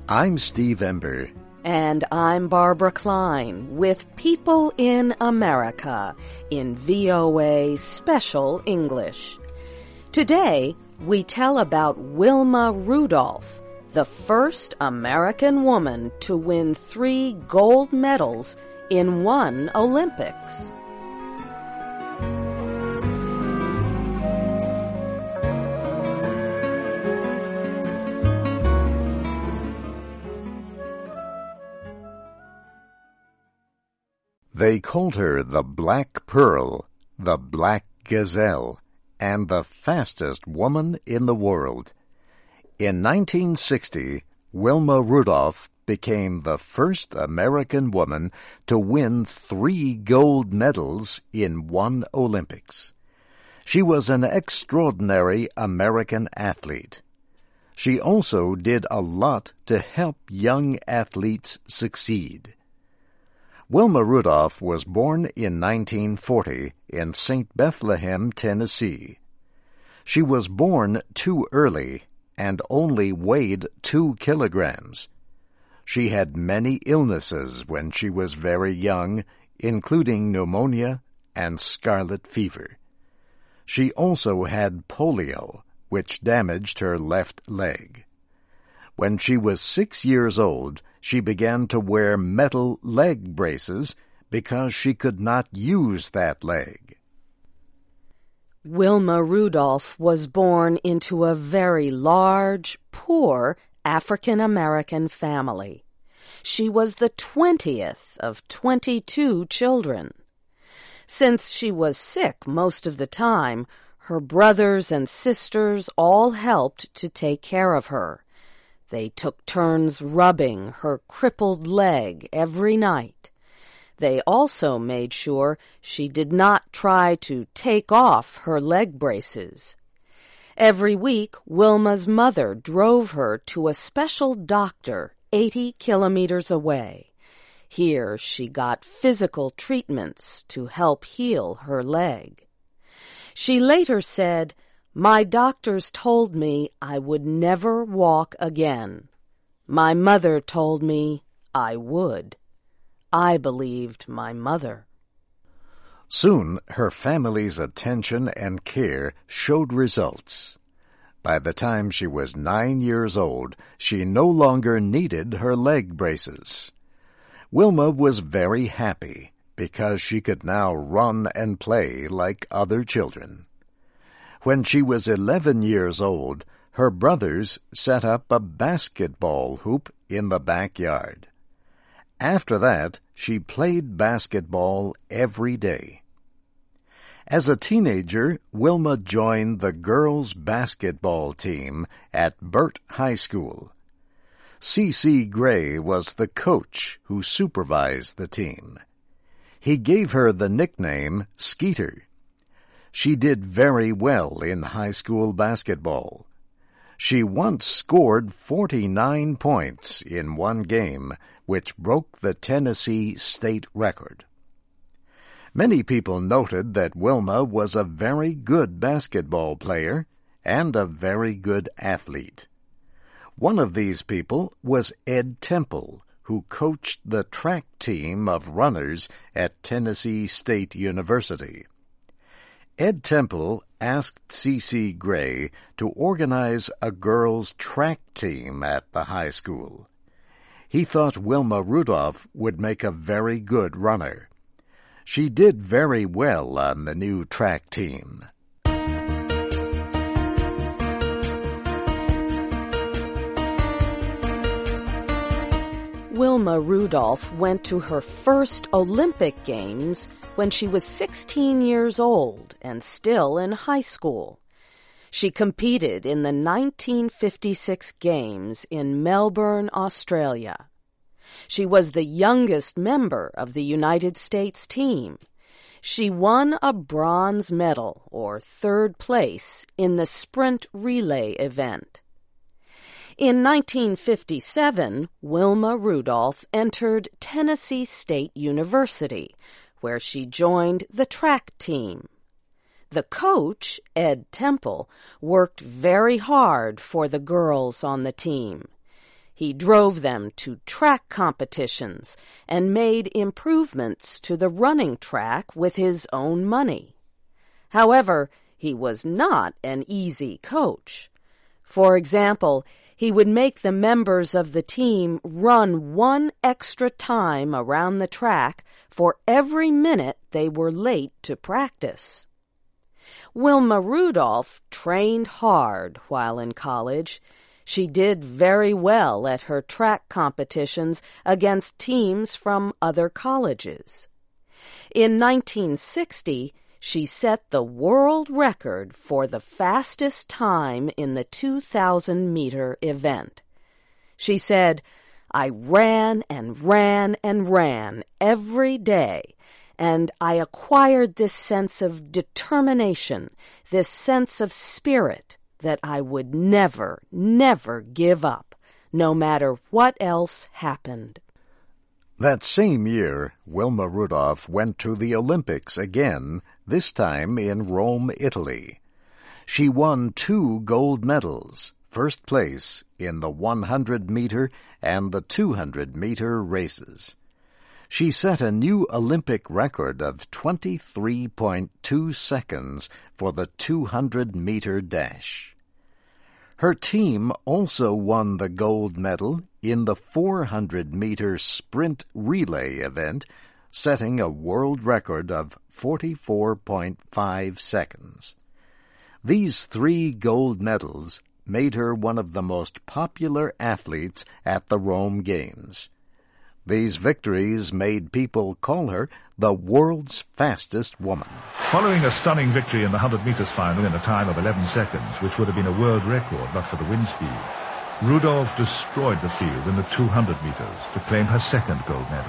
I'm Steve Ember. And I'm Barbara Klein with People in America in VOA Special English. Today, we tell about Wilma Rudolph, the first American woman to win 3 gold medals in one Olympics. They called her the Black Pearl, the Black Gazelle, and the fastest woman in the world. In 1960, Wilma Rudolph became the first American woman to win 3 gold medals in one Olympics. She was an extraordinary American athlete. She also did a lot to help young athletes succeed. Wilma Rudolph was born in 1940 in St. Bethlehem, Tennessee. She was born too early and only weighed 2 kilograms. She had many illnesses when she was very young, including pneumonia and scarlet fever. She also had polio, which damaged her left leg. When she was 6 years old, she began to wear metal leg braces because she could not use that leg. Wilma Rudolph was born into a very large, poor African-American family. She was the 20th of 22 children. Since she was sick most of the time, her brothers and sisters all helped to take care of her. They took turns rubbing her crippled leg every night. They also made sure she did not try to take off her leg braces. Every week, Wilma's mother drove her to a special doctor 80 kilometers away. Here she got physical treatments to help heal her leg. She later said, "My doctors told me I would never walk again. My mother told me I would. I believed my mother." Soon, her family's attention and care showed results. By the time she was 9 years old, she no longer needed her leg braces. Wilma was very happy because she could now run and play like other children. When she was 11 years old, her brothers set up a basketball hoop in the backyard. After that, she played basketball every day. As a teenager, Wilma joined the girls' basketball team at Burt High School. C.C. Gray was the coach who supervised the team. He gave her the nickname Skeeter. She did very well in high school basketball. She once scored 49 points in one game, which broke the Tennessee state record. Many people noted that Wilma was a very good basketball player and a very good athlete. One of these people was Ed Temple, who coached the track team of runners at Tennessee State University. Ed Temple asked C.C. Gray to organize a girls' track team at the high school. He thought Wilma Rudolph would make a very good runner. She did very well on the new track team. Wilma Rudolph went to her first Olympic Games when she was 16 years old and still in high school. She competed in the 1956 Games in Melbourne, Australia. She was the youngest member of the United States team. She won a bronze medal, or 3rd place, in the sprint relay event. In 1957, Wilma Rudolph entered Tennessee State University, where she joined the track team. The coach, Ed Temple, worked very hard for the girls on the team. He drove them to track competitions and made improvements to the running track with his own money. However, he was not an easy coach. For example, he would make the members of the team run 1 extra time around the track for every minute they were late to practice. Wilma Rudolph trained hard while in college. She did very well at her track competitions against teams from other colleges. In 1960, she set the world record for the fastest time in the 2,000-meter event. She said, "I ran and ran and ran every day, and I acquired this sense of determination, this sense of spirit that I would never, never give up, no matter what else happened." That same year, Wilma Rudolph went to the Olympics again, this time in Rome, Italy. She won 2 gold medals, first place in the 100-meter and the 200-meter races. She set a new Olympic record of 23.2 seconds for the 200-meter dash. Her team also won the gold medal in the 400-meter sprint relay event, setting a world record of 44.5 seconds. These 3 gold medals made her one of the most popular athletes at the Rome Games. These victories made people call her the world's fastest woman. Following a stunning victory in the 100 meters final in a time of 11 seconds, which would have been a world record but for the wind speed, Rudolph destroyed the field in the 200 meters to claim her second gold medal.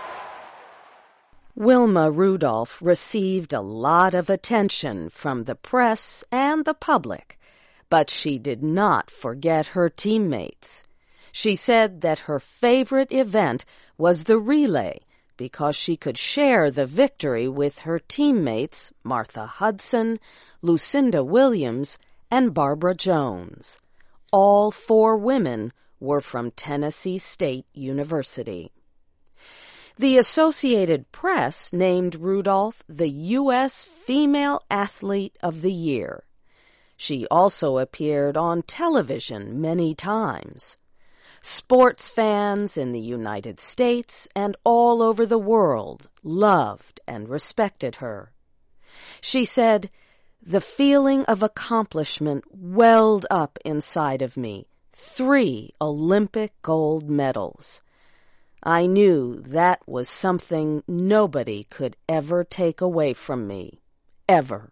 Wilma Rudolph received a lot of attention from the press and the public, but she did not forget her teammates. She said that her favorite event was the relay because she could share the victory with her teammates Martha Hudson, Lucinda Williams, and Barbara Jones. All 4 women were from Tennessee State University. The Associated Press named Rudolph the U.S. Female Athlete of the Year. She also appeared on television many times. Sports fans in the United States and all over the world loved and respected her. She said, "The feeling of accomplishment welled up inside of me. 3 Olympic gold medals. I knew that was something nobody could ever take away from me. Ever."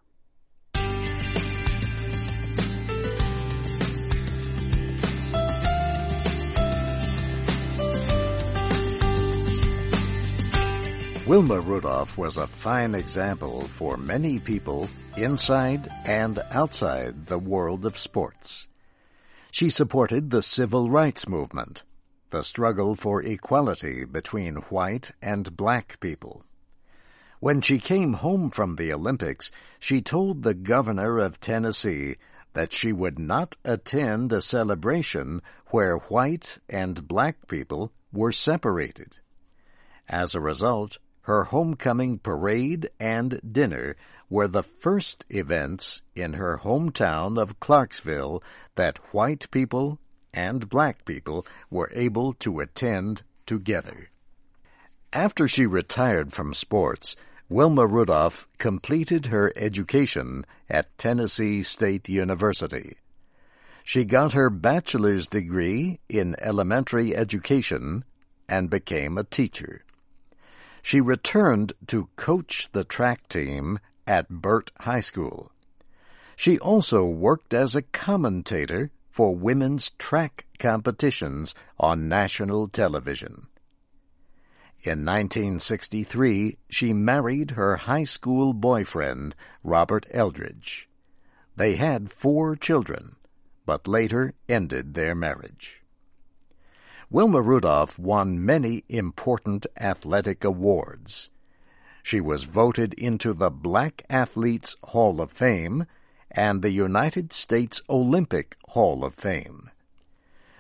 Wilma Rudolph was a fine example for many people inside and outside the world of sports. She supported the civil rights movement, the struggle for equality between white and black people. When she came home from the Olympics, she told the governor of Tennessee that she would not attend a celebration where white and black people were separated. As a result, her homecoming parade and dinner were the first events in her hometown of Clarksville that white people and black people were able to attend together. After she retired from sports, Wilma Rudolph completed her education at Tennessee State University. She got her bachelor's degree in elementary education and became a teacher. She returned to coach the track team at Burt High School. She also worked as a commentator for women's track competitions on national television. In 1963, she married her high school boyfriend, Robert Eldridge. They had 4 children, but later ended their marriage. Wilma Rudolph won many important athletic awards. She was voted into the Black Athletes Hall of Fame and the United States Olympic Hall of Fame.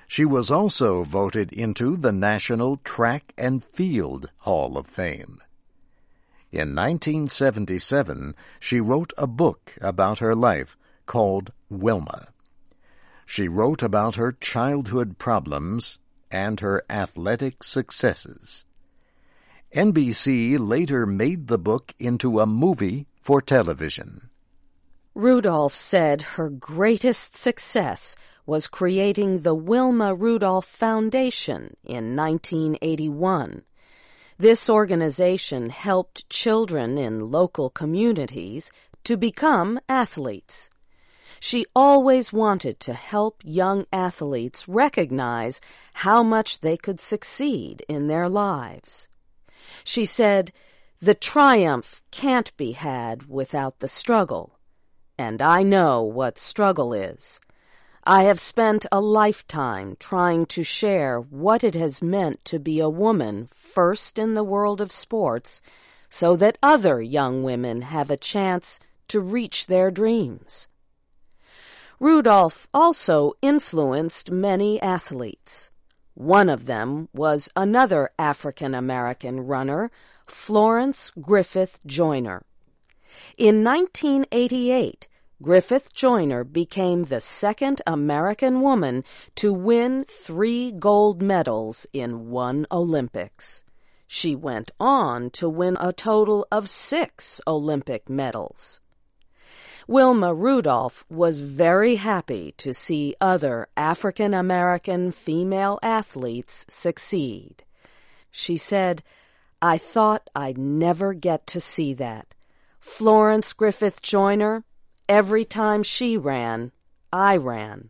She was also voted into the National Track and Field Hall of Fame. In 1977, she wrote a book about her life called Wilma. She wrote about her childhood problems and her athletic successes. NBC later made the book into a movie for television. Rudolph said her greatest success was creating the Wilma Rudolph Foundation in 1981. This organization helped children in local communities to become athletes. She always wanted to help young athletes recognize how much they could succeed in their lives. She said, "The triumph can't be had without the struggle, and I know what struggle is. I have spent a lifetime trying to share what it has meant to be a woman first in the world of sports so that other young women have a chance to reach their dreams." Rudolph also influenced many athletes. One of them was another African-American runner, Florence Griffith Joyner. In 1988, Griffith Joyner became the second American woman to win 3 gold medals in one Olympics. She went on to win a total of 6 Olympic medals. Wilma Rudolph was very happy to see other African-American female athletes succeed. She said, "I thought I'd never get to see that. Florence Griffith Joyner, every time she ran, I ran."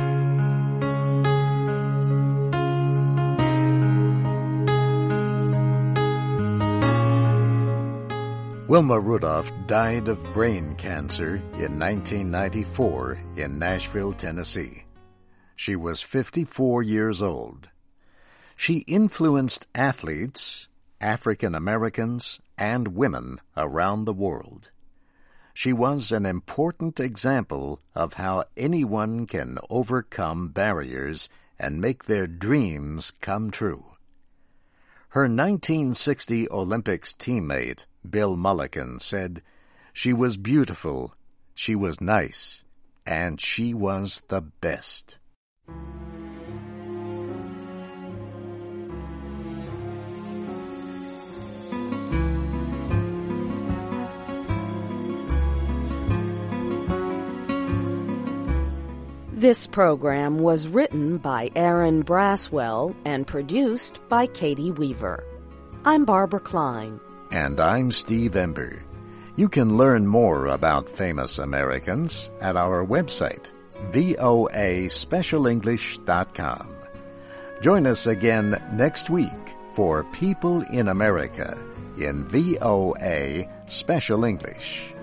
Wilma Rudolph died of brain cancer in 1994 in Nashville, Tennessee. She was 54 years old. She influenced athletes, African Americans, and women around the world. She was an important example of how anyone can overcome barriers and make their dreams come true. Her 1960 Olympics teammate, Bill Mulliken, said, "She was beautiful, she was nice, and she was the best." This program was written by Aaron Braswell and produced by Katie Weaver. I'm Barbara Klein. And I'm Steve Ember. You can learn more about famous Americans at our website, voaspecialenglish.com. Join us again next week for People in America in VOA Special English.